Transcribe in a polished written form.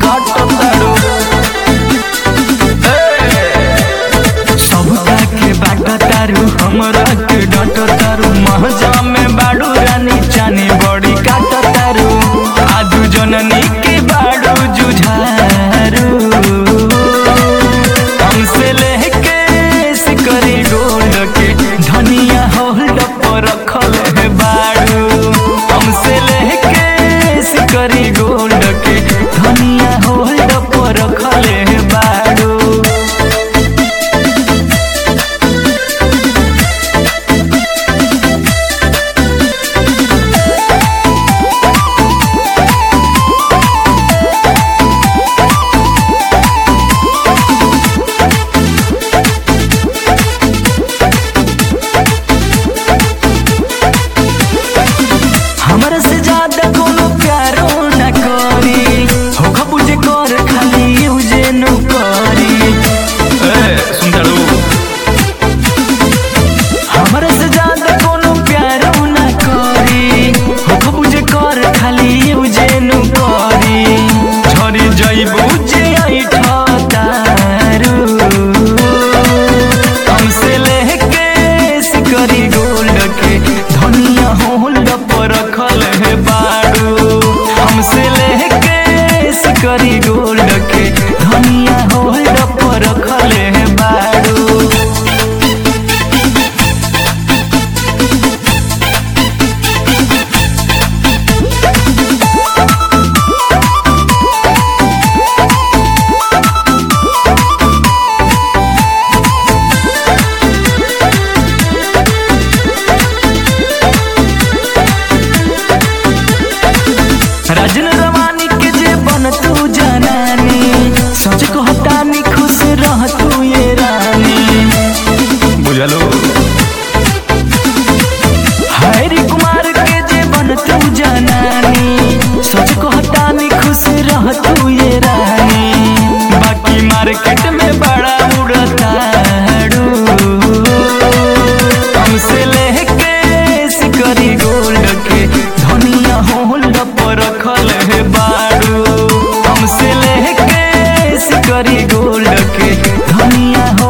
काटो तारू सबका के बाटो तारू हमरा के डांटो तारू महजा में बाड़ू रानी चानी बड़ी काटो तारू आजू जननी के बाड़ू जुझारू हमसे लेके सिकरी गोल्ड के धनिया होल्ड पर रखल है बाड़ू हमसे लेके सिकरी गोल्ड के धनिया होल्ड पर रखल है बाड़ू हमरा से ज्यादा कोनो प्यारो न करी हो खबुजे कर खाली यूजे न करी सुंदरू हमरा से ज्यादा कोनो प्यारो न करी हो खबुजे कर खाली यूजे न करी झरी जइबू जे आइठा तारू हमसे लेके सिकरी गोल्ड के धनिया होल्ड पर रखल है बाड़ू हमसे लेके सिकरी गोल्ड के धनिया होल्ड पर रखल है बाड़ू राजन रवानी के जे बन तू जनानी सच कहतानी खुश रह तू ये रानी बुझलो हरी कुमार के जे बन तू जनानी सच कहतानी खुश रह तू ये रानी बाकी मार्केट में बड़ा उड़ताड़ू हमसे लेके सिकरी गोल्ड के धनिया होल्ड पर रखल है बाड़ू हमसे लेके सिकरी गोल्ड के धनिया